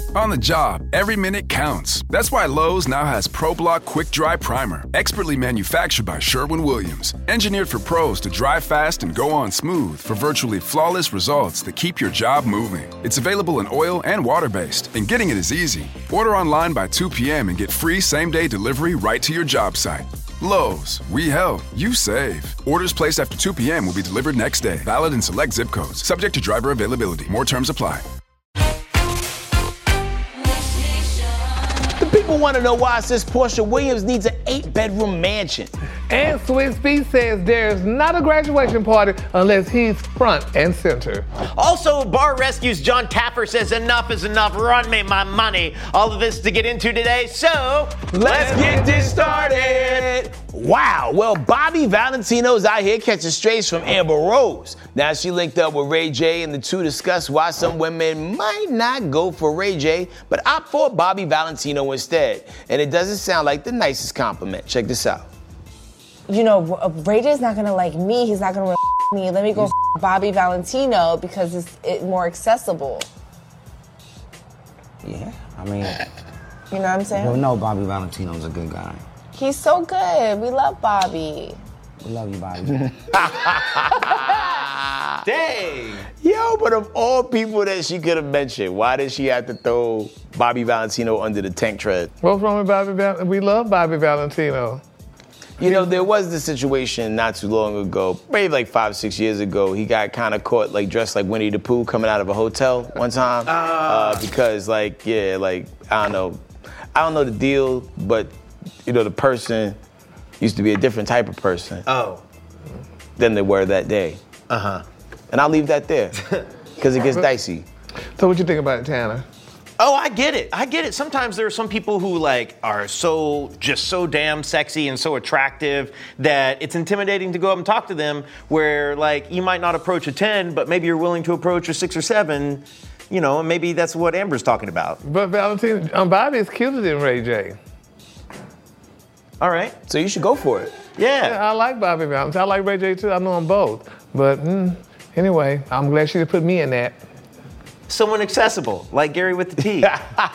On the job, every minute counts. That's why Lowe's now has ProBlock Quick Dry Primer, expertly manufactured by Sherwin-Williams. Engineered for pros to dry fast and go on smooth for virtually flawless results that keep your job moving. It's available in oil and water-based, and getting it is easy. Order online by 2 p.m. and get free same-day delivery right to your job site. Lowe's, we help, you save. Orders placed after 2 p.m. will be delivered next day. Valid in select zip codes. Subject to driver availability. More terms apply. People want to know why Sis Porsha Williams needs an 8-bedroom mansion. And Swizz Beatz says there's not a graduation party unless he's front and center. Also, Bar Rescue's John Taffer says enough is enough, run me my money. All of this to get into today, so let's get this started. Wow, well, Bobby Valentino's out here catching strays from Amber Rose. Now she linked up with Ray J, and the two discussed why some women might not go for Ray J, but opt for Bobby Valentino instead. And it doesn't sound like the nicest compliment. Check this out. You know, Ray J's not gonna like me. He's not gonna me. Let me go Bobby Valentino because it's more accessible. Yeah, I mean, you know what I'm saying? You know Bobby Valentino's a good guy. He's so good. We love Bobby. We love you, Bobby. Dang. Yo, but of all people that she could have mentioned, why did she have to throw Bobby Valentino under the tank tread? What's wrong with Bobby Valentino? We love Bobby Valentino. You know, there was the situation not too long ago, maybe like 5 or 6 years ago. He got kind of caught like dressed like Winnie the Pooh coming out of a hotel one time. Because I don't know the deal, but you know, the person used to be a different type of person. Than they were that day. And I'll leave that there because it gets dicey. So what you think about it, Tanner? Oh, I get it. Sometimes there are some people who like are so damn sexy and so attractive that it's intimidating to go up and talk to them, where like you might not approach a 10, but maybe you're willing to approach a 6 or 7, you know, and maybe that's what Amber's talking about. But Valentino, Bobby is cuter than Ray J. All right. So you should go for it. Yeah. I like Bobby Valentino. I like Ray J too. I know them both. But anyway, I'm glad she put me in that. Someone accessible, like Gary with the T.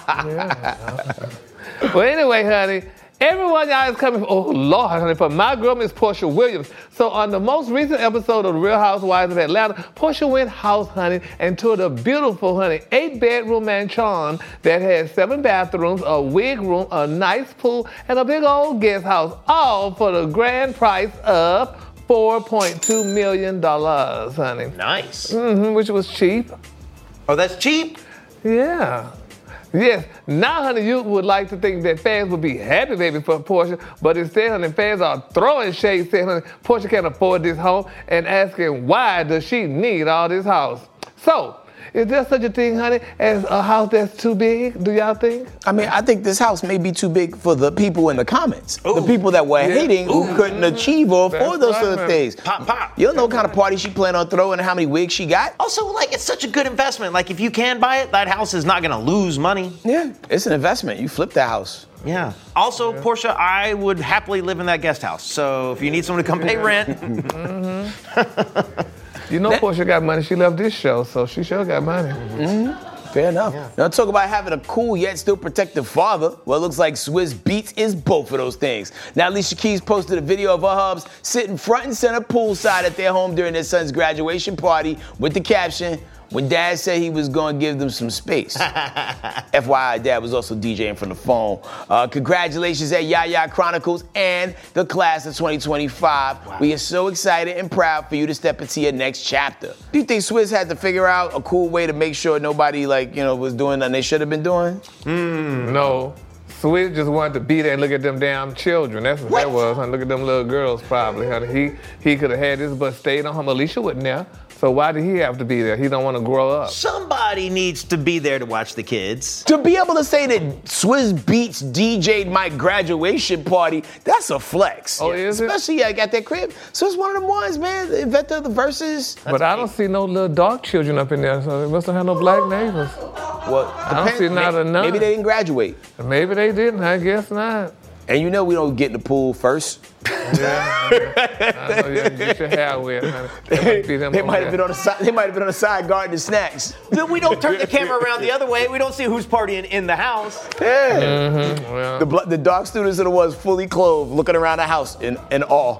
Well, anyway, honey, everyone y'all is coming, oh Lord, honey, for my girl, Miss Porsha Williams. So on the most recent episode of The Real Housewives of Atlanta, Porsha went house hunting and toured a beautiful, 8-bedroom mansion that has 7 bathrooms, a wig room, a nice pool, and a big old guest house, all for the grand price of $4.2 million, honey. Nice. Which was cheap. Oh, that's cheap? Yeah. Yes. Now, honey, you would like to think that fans would be happy, baby, for Porsha, but instead, honey, fans are throwing shade, saying, honey, Porsha can't afford this home, and asking why does she need all this house? So, is there such a thing, honey, as a house that's too big, do y'all think? I mean, I think this house may be too big for the people in the comments. Ooh. The people that were hating who couldn't achieve or afford those sort of things. Pop. You don't know what kind of party she planned on throwing and how many wigs she got. Also, like, it's such a good investment. Like, if you can buy it, that house is not going to lose money. Yeah, it's an investment. You flip that house. Yeah. Also, Porsha, I would happily live in that guest house. So if you need someone to come pay rent. You know Porsha got money. She left this show, so she sure got money. Fair enough. Yeah. Now talk about having a cool yet still protective father. Well, it looks like Swizz Beatz is both of those things. Now Alicia Keys posted a video of her hubs sitting front and center poolside at their home during their son's graduation party with the caption, "When Dad said he was going to give them some space." FYI, Dad was also DJing from the phone. Congratulations at Yaya Chronicles and the class of 2025. Wow. We are so excited and proud for you to step into your next chapter. Do you think Swizz had to figure out a cool way to make sure nobody, was doing nothing they should have been doing? No. Swizz just wanted to be there and look at them damn children. That's what that was, honey. Look at them little girls, probably, honey. He could have had this, but stayed on home. Alicia wasn't there. So why did he have to be there? He don't want to grow up. Somebody needs to be there to watch the kids. To be able to say that Swizz Beatz DJ'd my graduation party, that's a flex. Oh, is it? Especially at their crib. So it's one of them ones, man. The inventor of the verses. But I don't see no little dark children up in there, so they must have had no black neighbors. Well, I don't see not enough. Maybe they didn't graduate. Maybe they didn't. I guess not. And you know we don't get in the pool first. Yeah. I know you have to get your hair wet, honey. They might have been on the side. They might have been on the side guarding the snacks. Then we don't turn the camera around the other way. We don't see who's partying in the house. Yeah. Well, The dark students are the ones fully clothed, looking around the house in awe.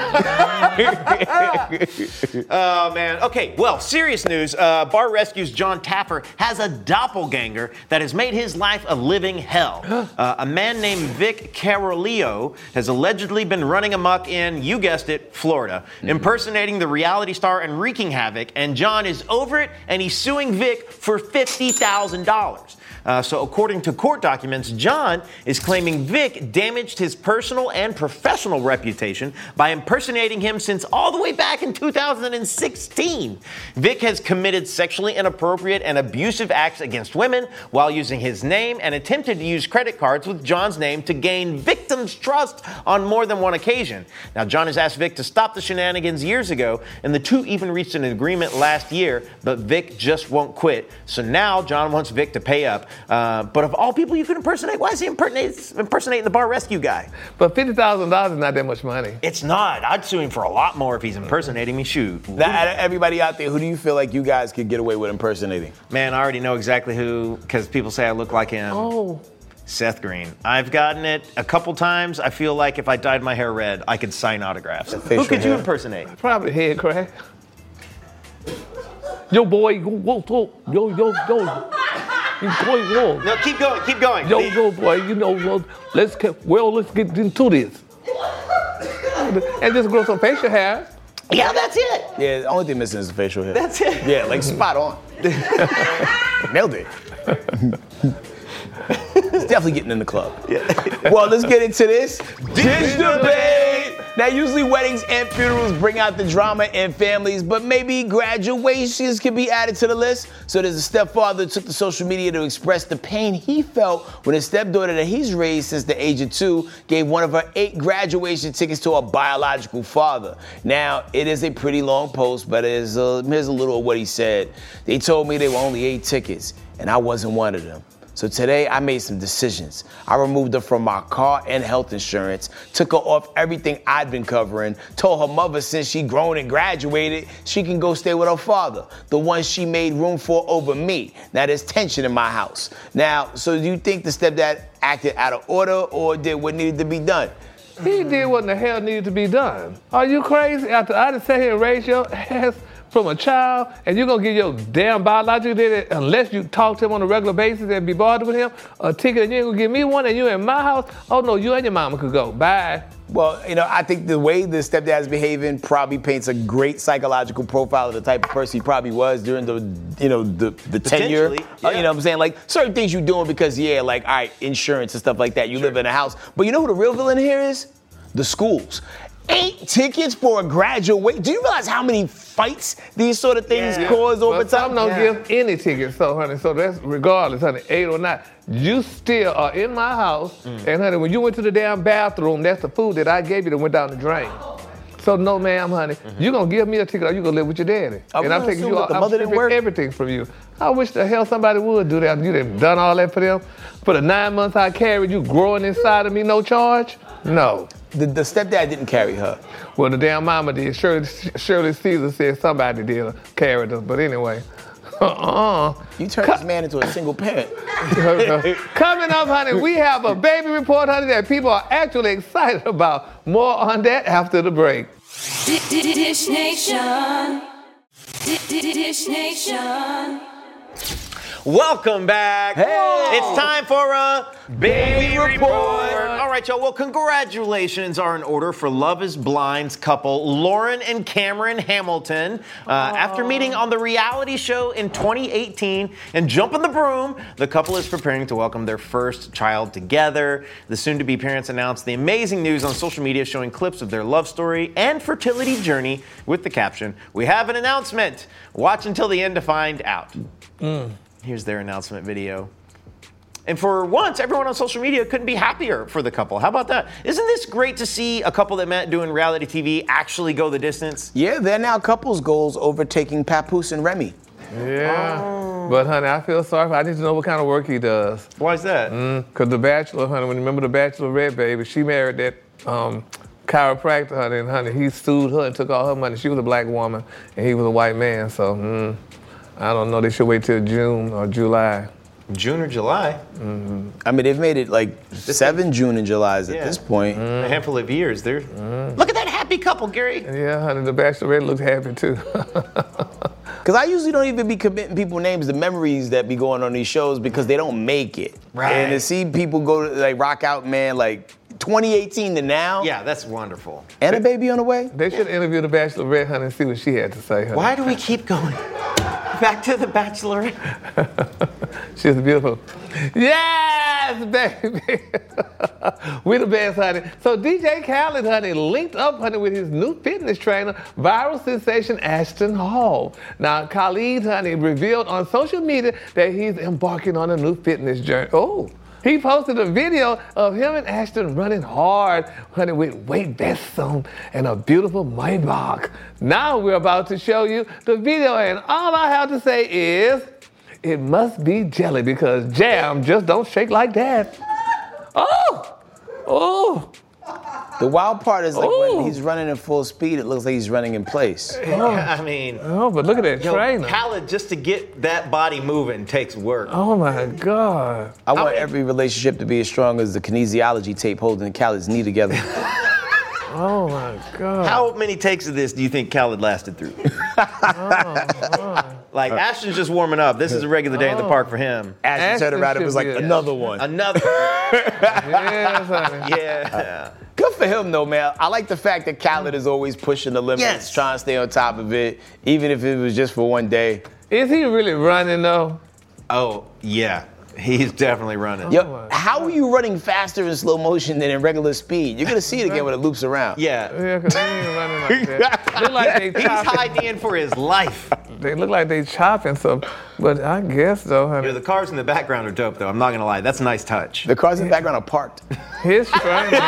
Oh, man. Okay, well, serious news. Bar Rescue's John Taffer has a doppelganger that has made his life a living hell. A man named Vic Carolio has allegedly been running amok in, you guessed it, Florida, impersonating the reality star and wreaking havoc, and John is over it, and he's suing Vic for $50,000. So according to court documents, John is claiming Vic damaged his personal and professional reputation by impersonating him since all the way back in 2016. Vic has committed sexually inappropriate and abusive acts against women while using his name and attempted to use credit cards with John's name to gain victims' trust on more than one occasion. Now, John has asked Vic to stop the shenanigans years ago, and the two even reached an agreement last year, but Vic just won't quit. So now John wants Vic to pay up. But of all people you could impersonate, why is he impersonating the Bar Rescue guy? but $50,000 is not that much money. It's not. I'd sue him for a lot more if he's impersonating me. Shoot. Now, everybody out there, who do you feel like you guys could get away with impersonating? Man, I already know exactly who, because people say I look like him. Oh. Seth Green. I've gotten it a couple times. I feel like if I dyed my hair red, I could sign autographs. Who could you impersonate? Probably head crack. Yo, boy, yo. No, keep going, keep going. Yo, boy, you know, let's get into this. And just grow some facial hair. Yeah, that's it. Yeah, the only thing missing is the facial hair. That's it. Yeah, like spot on. Nailed it. It's definitely getting in the club. Yeah. Well, let's get into this Ditch Debate. Now, usually weddings and funerals bring out the drama in families, but maybe graduations can be added to the list. So there's a stepfather who took to social media to express the pain he felt when his stepdaughter that he's raised since the age of 2 gave one of her 8 graduation tickets to her biological father. Now, it is a pretty long post, but here's a little of what he said. They told me they were only 8 tickets, and I wasn't one of them. So today I made some decisions. I removed her from my car and health insurance, took her off everything I'd been covering, told her mother since she grown and graduated, she can go stay with her father, the one she made room for over me. Now there's tension in my house. Now, so do you think the stepdad acted out of order or did what needed to be done? He did what the hell needed to be done. Are you crazy? After I just sat here and raised your ass from a child, and you're gonna give your damn biological daddy, unless you talk to him on a regular basis and be bothered with him, a ticket, and you ain't gonna give me one, and you in my house? Oh no, you and your mama could go. Bye. Well, you know, I think the way the stepdad's behaving probably paints a great psychological profile of the type of person he probably was during the tenure. Yeah. You know what I'm saying? Like, certain things you're doing because, like, all right, insurance and stuff like that. You live in a house. But you know who the real villain here is? The schools. 8 tickets for a graduation. Do you realize how many fights these sort of things cause over but time? Some don't give any tickets, so honey. So that's regardless, honey, 8 or not. You still are in my house, and honey, when you went to the damn bathroom, that's the food that I gave you that went down the drain. So no, ma'am, honey, you gonna give me a ticket or you gonna live with your daddy. And I'm taking you, I'm stripping everything from you. I wish the hell somebody would do that. You done all that for them. For the 9 months I carried you growing inside of me, no charge? No. The stepdad didn't carry her. Well, the damn mama did. Shirley Caesar said somebody did carry her. But anyway, You turned this man into a single parent. Coming up, honey, we have a baby report, honey, that people are actually excited about. More on that after the break. Dish Nation. Dish Nation. Welcome back. Hey. It's time for a baby report. All right, y'all. Well, congratulations are in order for Love is Blind's couple, Lauren and Cameron Hamilton. After meeting on the reality show in 2018 and jumping the broom, the couple is preparing to welcome their first child together. The soon-to-be parents announced the amazing news on social media, showing clips of their love story and fertility journey with the caption, "We have an announcement. Watch until the end to find out." Here's their announcement video. And for once, everyone on social media couldn't be happier for the couple. How about that? Isn't this great to see a couple that met doing reality TV actually go the distance? Yeah, they're now couples goals overtaking Papoose and Remy. Yeah. But, honey, I feel sorry for him. I need to know what kind of work he does. Why is that? Because The Bachelor, honey, when you remember The Bachelorette, baby, she married that chiropractor, honey, and honey, he sued her and took all her money. She was a black woman, and he was a white man, so I don't know. They should wait till June or July. June or July? I mean, they've made it like 7 June and Julys at this point. A handful of years. Look at that happy couple, Gary. Yeah, honey, the Bachelorette looks happy too. Because I usually don't even be committing people names to memories that be going on these shows because they don't make it. Right. And to see people go to like rock out, man, like 2018 to now. Yeah, that's wonderful. And a baby on the way. They should interview the Bachelorette, honey, and see what she had to say, honey. Why do we keep going back to the Bachelorette? She's beautiful. Yes, baby. We the best, honey. So DJ Khaled, honey, linked up, honey, with his new fitness trainer, viral sensation Ashton Hall. Now, Khaled, honey, revealed on social media that he's embarking on a new fitness journey. Oh. He posted a video of him and Ashton running hard, honey, with weight vests on and a beautiful Maybach. Now we're about to show you the video, and all I have to say is, it must be jelly because jam just don't shake like that. Oh! Oh! The wild part is like when he's running at full speed, it looks like he's running in place. I mean, Oh, but look at that trainer. Khaled, just to get that body moving takes work. Oh my God. I want every relationship to be as strong as the kinesiology tape holding Khaled's knee together. Oh my God. How many takes of this do you think Khaled lasted through? Like, Ashton's just warming up. This is a regular day in the park for him. Ashton turned around and was like, should be another one. Another. Yes, honey. Yeah. Good for him, though, man. I like the fact that Khaled is always pushing the limits, Yes. trying to stay on top of it, even if it was just for one day. Is he really running though? Oh, yeah. He's definitely running. Yo, how are you running faster in slow motion than in regular speed? You're gonna see it again when it loops around. Yeah. Yeah, because he ain't running like that. Look like they He's chopping. hiding in for his life. They look like they chopping some, but I guess though, honey. The cars in the background are dope, though. I'm not gonna lie. That's a nice touch. The cars in the background are parked. His trainer.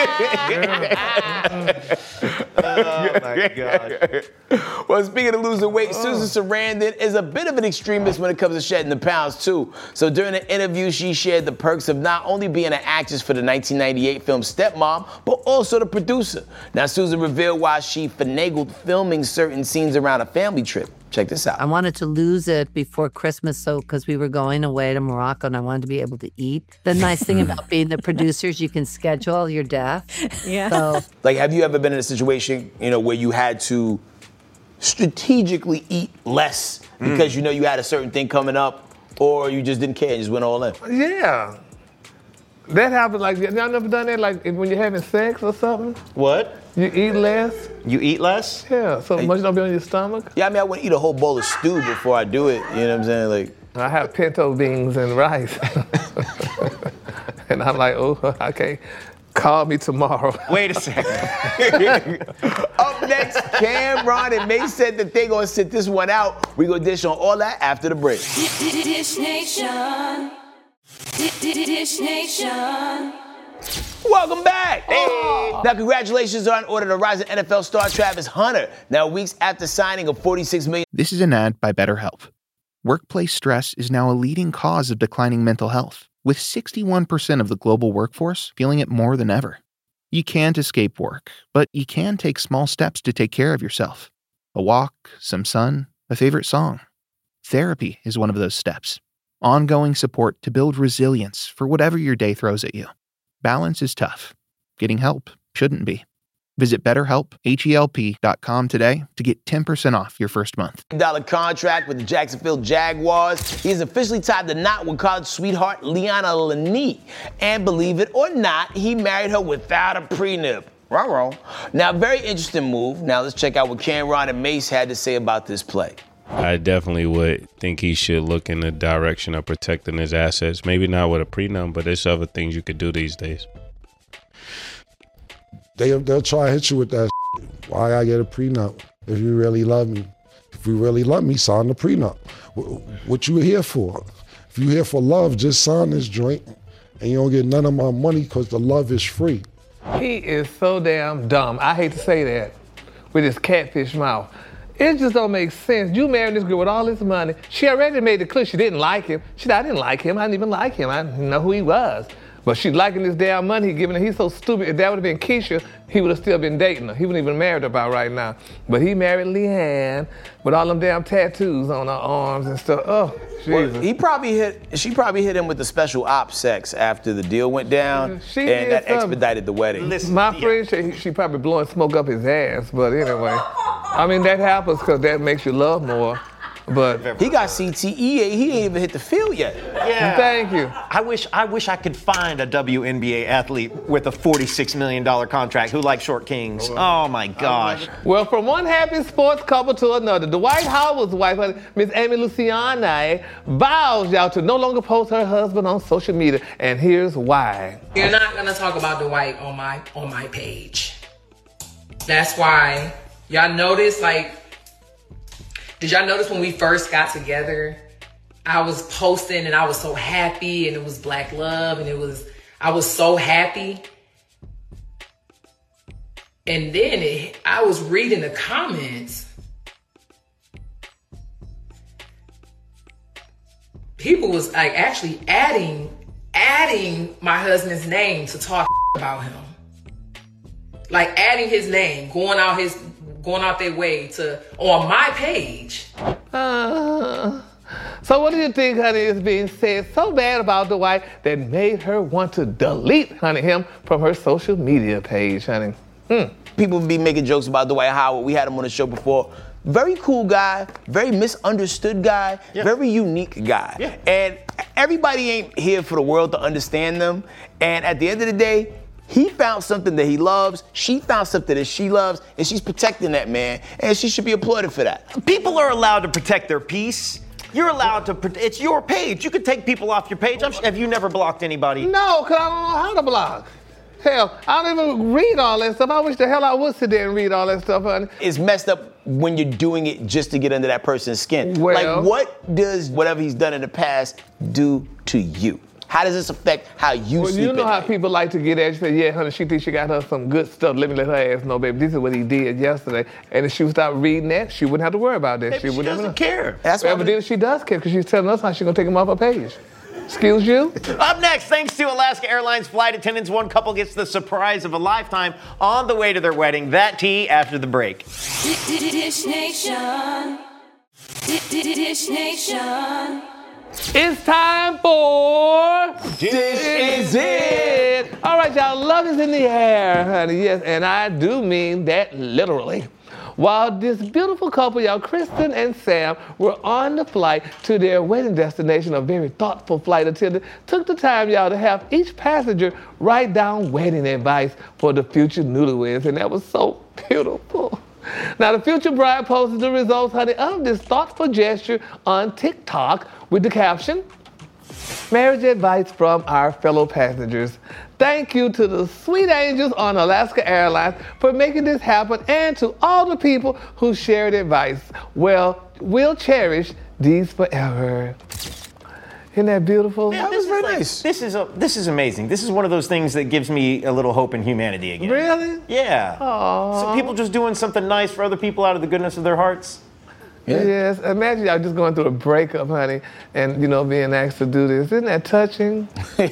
Oh my God. Well, speaking of losing weight, Susan Sarandon is a bit of an extremist when it comes to shedding the pounds, too. So during an interview, she shared the perks of not only being an actress for the 1998 film Stepmom, but also the producer. Now, Susan revealed why she finagled filming certain scenes around a family trip. Check this out. I wanted to lose it before Christmas, so because we were going away to Morocco and I wanted to be able to eat. The nice thing about being the producers, you can schedule your death. Yeah. So Like, have you ever been in a situation, where you had to strategically eat less because you had a certain thing coming up, or you just didn't care and just went all in? Yeah. That happens like, y'all never done that? Like when you're having sex or something? What? You eat less? You eat less? Yeah, so much don't be on your stomach. Yeah, I mean, I wouldn't eat a whole bowl of stew before I do it. You know what I'm saying? Like, I have pinto beans and rice. And I'm like, oh, okay, call me tomorrow. Wait a second. up next, Cameron and May said that they gonna sit this one out. We gonna dish on all that after the break. Dish Nation. Dish Nation. Welcome back. Hey. Now, congratulations are in order to rising NFL star Travis Hunter. Now, weeks after signing a $46 million. This is an ad by BetterHelp. Workplace stress is now a leading cause of declining mental health, with 61% of the global workforce feeling it more than ever. You can't escape work, but you can take small steps to take care of yourself. A walk, some sun, a favorite song. Therapy is one of those steps. Ongoing support to build resilience for whatever your day throws at you. Balance is tough. Getting help shouldn't be. Visit BetterHelp.com today to get 10% off your first month. Contract with the Jacksonville Jaguars. He is officially tied the knot with college sweetheart Liana Lani. And believe it or not, he married her without a prenup. Wrong. Now, very interesting move. Now, let's check out what Cameron and Mace had to say about this play. I definitely would think he should look in the direction of protecting his assets. Maybe not with a prenup, but there's other things you could do these days. They'll try to hit you with that. Why I get a prenup? If you really love me. If you really love me, sign the prenup. What you here for? If you here for love, just sign this joint and you don't get none of my money because the love is free. He is so damn dumb. I hate to say that with his catfish mouth. It just don't make sense. You married this girl with all this money. She already made it clear she didn't like him. She said, I didn't like him. I didn't even like him. I didn't know who he was. But she liking this damn money he giving her. He's so stupid. If that would have been Keisha, he would have still been dating her. He wouldn't even married her by right now. But he married Leanne with all them damn tattoos on her arms and stuff. Oh, Jesus. Well, she probably hit him with the special ops sex after the deal went down, and that expedited the wedding. Listen, my friend, she probably blowing smoke up his ass. But anyway, I mean, that happens because that makes you love more. But he got CTE. He ain't even hit the field yet. Yeah. Thank you. I wish I could find a WNBA athlete with a $46 million contract who likes short kings. Oh my gosh. Well, from one happy sports couple to another, Dwight Howard's wife, Miss Amy Luciani, vows y'all to no longer post her husband on social media, and here's why. You're not gonna talk about Dwight on my page. That's why y'all notice, like, did y'all notice when we first got together, I was posting and I was so happy and it was Black Love and I was so happy. And then I was reading the comments. People was like actually adding my husband's name to talk about him. Like adding his name, going out their way to on my page. So what do you think, honey, is being said so bad about Dwight that made her want to delete, honey, him from her social media page, honey? People be making jokes about Dwight Howard. We had him on the show before. Very cool guy, very misunderstood guy, very unique guy. Yeah. And everybody ain't here for the world to understand them. And at the end of the day, he found something that he loves, she found something that she loves, and she's protecting that man, and she should be applauded for that. People are allowed to protect their peace. You're allowed to, it's your page. You can take people off your page. Have you never blocked anybody? No, because I don't know how to block. Hell, I don't even read all that stuff. I wish the hell I would sit there and read all that stuff, honey. It's messed up when you're doing it just to get under that person's skin. Well, like, what does whatever he's done in the past do to you? How does this affect how you sleep? You know how people like to get at you, say, yeah, honey, she thinks she got her some good stuff. Let me let her ass know, baby. This is what he did yesterday. And if she would stop reading that, she wouldn't have to worry about that. Maybe she doesn't care. That's why evidently she does care, because she's telling us how she's going to take him off her page. Excuse you? Up next, thanks to Alaska Airlines flight attendants, one couple gets the surprise of a lifetime on the way to their wedding. That tea after the break. Dish Nation. Dish Nation. It's time for Dish Is It. All right, y'all, love is in the air, honey. Yes, and I do mean that literally. While this beautiful couple, y'all, Kristen and Sam, were on the flight to their wedding destination, a very thoughtful flight attendant took the time, y'all, to have each passenger write down wedding advice for the future newlyweds, and that was so beautiful. Now, the future bride posted the results, honey, of this thoughtful gesture on TikTok with the caption, marriage advice from our fellow passengers. Thank you to the sweet angels on Alaska Airlines for making this happen, and to all the people who shared advice. Well, we'll cherish these forever. Isn't that beautiful? Yeah, That was very nice. This is amazing. This is one of those things that gives me a little hope in humanity again. Really? Yeah. Aww. So people just doing something nice for other people out of the goodness of their hearts. Yeah. Yes, imagine y'all just going through a breakup, honey, and, being asked to do this. Isn't that touching?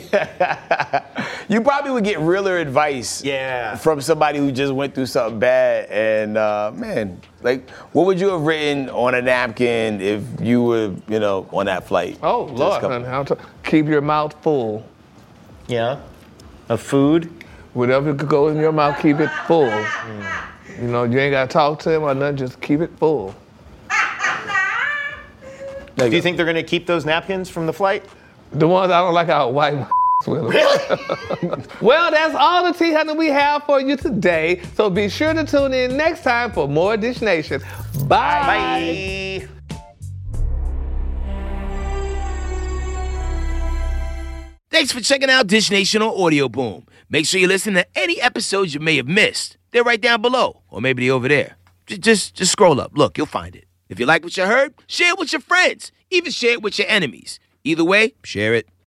You probably would get realer advice from somebody who just went through something bad. And, man, like, what would you have written on a napkin if you were, on that flight? Oh, Lord, honey, keep your mouth full. Yeah? Of food? Whatever could go in your mouth, keep it full. You ain't got to talk to him or nothing, just keep it full. Do you think they're going to keep those napkins from the flight? The ones I don't like, I'll wipe my with them. Really? Well, that's all the tea, honey, we have for you today. So be sure to tune in next time for more Dish Nation. Bye. Bye. Thanks for checking out Dish Nation on Audio Boom. Make sure you listen to any episodes you may have missed. They're right down below, or maybe they're over there. Just scroll up. Look, you'll find it. If you like what you heard, share it with your friends. Even share it with your enemies. Either way, share it.